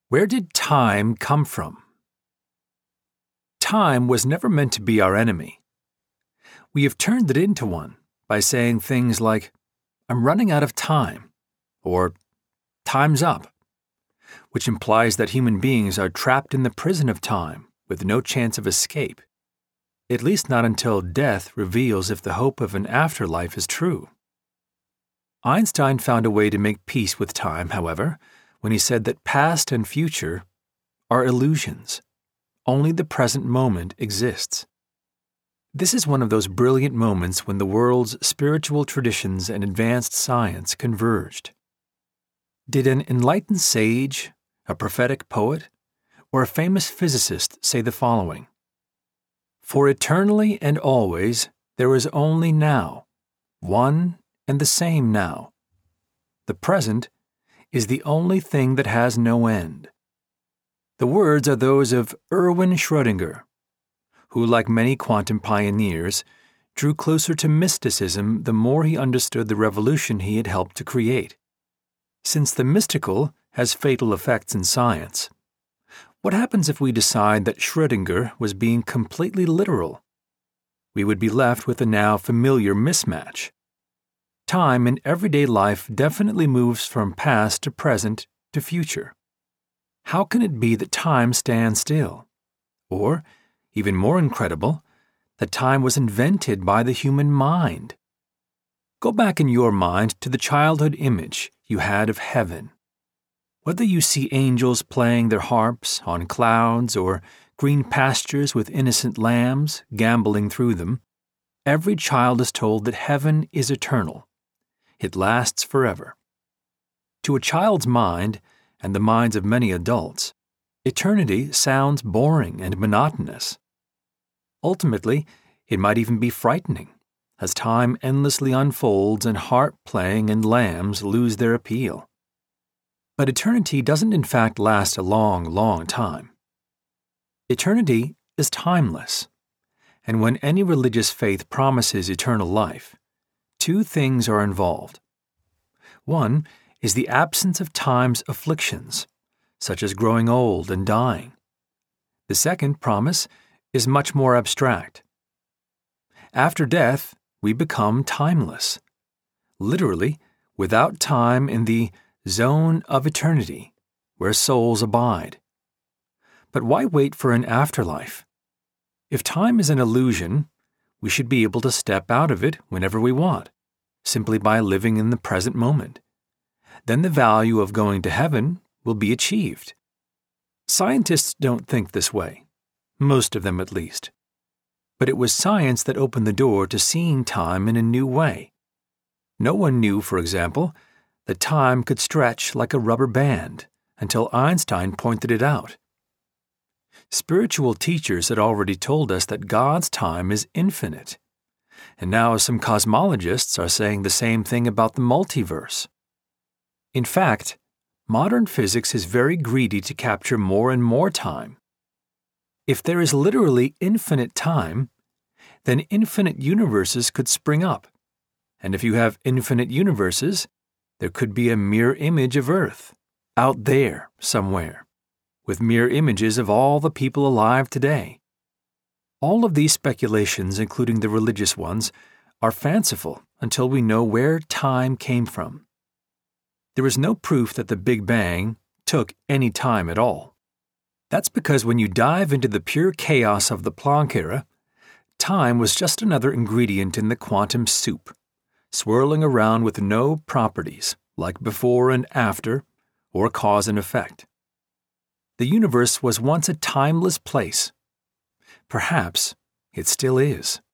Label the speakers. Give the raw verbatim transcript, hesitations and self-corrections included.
Speaker 1: Where did time come from? Time was never meant to be our enemy. We have turned it into one by saying things like, "I'm running out of time," or "time's up," which implies that human beings are trapped in the prison of time with no chance of escape, at least not until death reveals if the hope of an afterlife is true. Einstein found a way to make peace with time, however, when he said that past and future are illusions. Only the present moment exists. This is one of those brilliant moments when the world's spiritual traditions and advanced science converged. Did an enlightened sage, a prophetic poet, or a famous physicist say the following? "For eternally and always there is only now, one and the same now. The present is the only thing that has no end." The words are those of Erwin Schrödinger, who, like many quantum pioneers, drew closer to mysticism the more he understood the revolution he had helped to create. Since the mystical has fatal effects in science, what happens if we decide that Schrödinger was being completely literal? We would be left with a now familiar mismatch. Time in everyday life definitely moves from past to present to future. How can it be that time stands still? Or, even more incredible, that time was invented by the human mind? Go back in your mind to the childhood image you had of heaven. Whether you see angels playing their harps on clouds or green pastures with innocent lambs gamboling through them, every child is told that heaven is eternal. It lasts forever. To a child's mind, and the minds of many adults, eternity sounds boring and monotonous. Ultimately, it might even be frightening, as time endlessly unfolds and harp playing and lambs lose their appeal. But eternity doesn't in fact last a long, long time. Eternity is timeless, and when any religious faith promises eternal life, two things are involved. One is the absence of time's afflictions, such as growing old and dying. The second promise is much more abstract. After death, we become timeless, literally without time in the zone of eternity, where souls abide. But why wait for an afterlife? If time is an illusion, we should be able to step out of it whenever we want, simply by living in the present moment. Then the value of going to heaven will be achieved. Scientists don't think this way, most of them at least. But it was science that opened the door to seeing time in a new way. No one knew, for example, that time could stretch like a rubber band until Einstein pointed it out. Spiritual teachers had already told us that God's time is infinite, and now some cosmologists are saying the same thing about the multiverse. In fact, modern physics is very greedy to capture more and more time. If there is literally infinite time, then infinite universes could spring up. And if you have infinite universes, there could be a mirror image of Earth, out there somewhere, with mirror images of all the people alive today. All of these speculations, including the religious ones, are fanciful until we know where time came from. There is no proof that the Big Bang took any time at all. That's because when you dive into the pure chaos of the Planck era, time was just another ingredient in the quantum soup, swirling around with no properties, like before and after, or cause and effect. The universe was once a timeless place. Perhaps it still is.